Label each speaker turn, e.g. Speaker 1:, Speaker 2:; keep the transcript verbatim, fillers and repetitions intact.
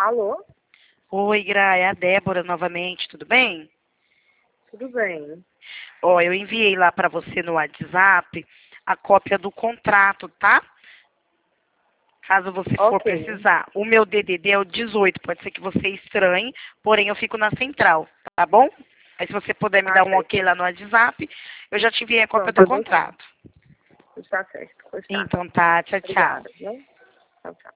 Speaker 1: Alô?
Speaker 2: Oi, Gra, é a Débora novamente, tudo bem?
Speaker 1: Tudo bem.
Speaker 2: Ó, eu enviei lá para você no WhatsApp a cópia do contrato, tá? Caso você for
Speaker 1: Ok.
Speaker 2: precisar. O meu D D D é o dezoito, pode ser que você estranhe, porém eu fico na central, tá bom? Aí se você puder me
Speaker 1: Tá
Speaker 2: dar um ok
Speaker 1: certo.
Speaker 2: lá no WhatsApp, eu já te enviei a cópia
Speaker 1: Pronto,
Speaker 2: do
Speaker 1: eu vou sim.
Speaker 2: contrato.
Speaker 1: Está certo. Pois tá.
Speaker 2: Então tá, tchau, tchau.
Speaker 1: Obrigada, viu? Tchau, tchau.